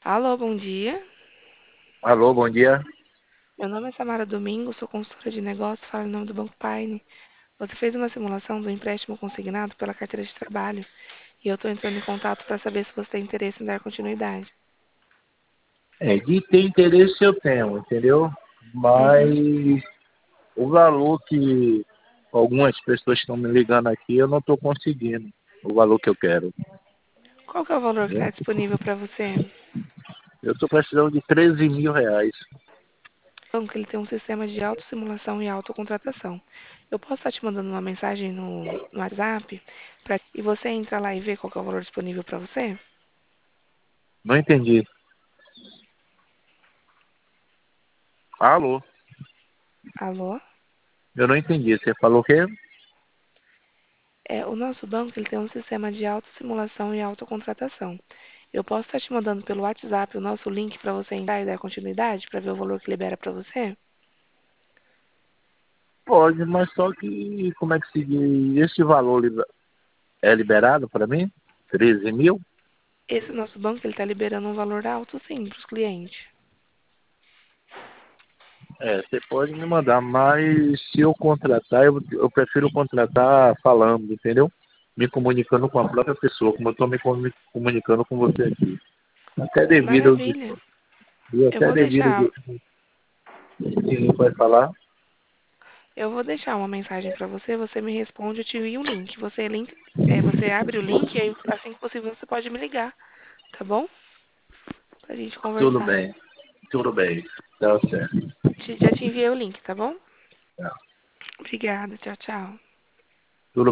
Alô, bom dia. Alô, bom dia. Meu nome é Samara Domingo, sou consultora de negócios, falo em nome do Banco Paine. Você fez uma simulação do empréstimo consignado pela carteira de trabalho e eu estou entrando em contato para saber se você tem interesse em dar continuidade. De ter interesse eu tenho, entendeu? Uhum. Mas o valor que algumas pessoas estão me ligando aqui, eu não estou conseguindo o valor que eu quero. Qual que é o valor que está Entendeu? disponível para você? Eu estou precisando de R$ 13.000. O banco ele tem um sistema de autossimulação e autocontratação. Eu posso estar te mandando uma mensagem no WhatsApp e você entra lá e vê qual que é o valor disponível para você? Não entendi. Alô? Alô? Eu não entendi. Você falou o quê? O nosso banco ele tem um sistema de autossimulação e autocontratação. Eu posso estar te mandando pelo WhatsApp o nosso link para você entrar e dar continuidade para ver o valor que libera para você? Pode, mas só que como é que se esse valor é liberado para mim? 13.000? Esse nosso banco ele está liberando um valor alto sim para os clientes. Você pode me mandar, mas se eu contratar, eu prefiro contratar falando, entendeu? Me comunicando com a própria pessoa, como eu estou comunicando com você aqui. Até devido, Maravilha. e Eu até vou devido, deixar, quem vai falar, eu vou deixar uma mensagem para você, você me responde, eu te envio o link. Você abre o link e aí, assim que possível você pode me ligar, tá bom? Pra gente tudo conversar. bem, tudo bem, tá certo. Já te enviei o link, tá bom? Tá. Obrigada, tchau, tchau.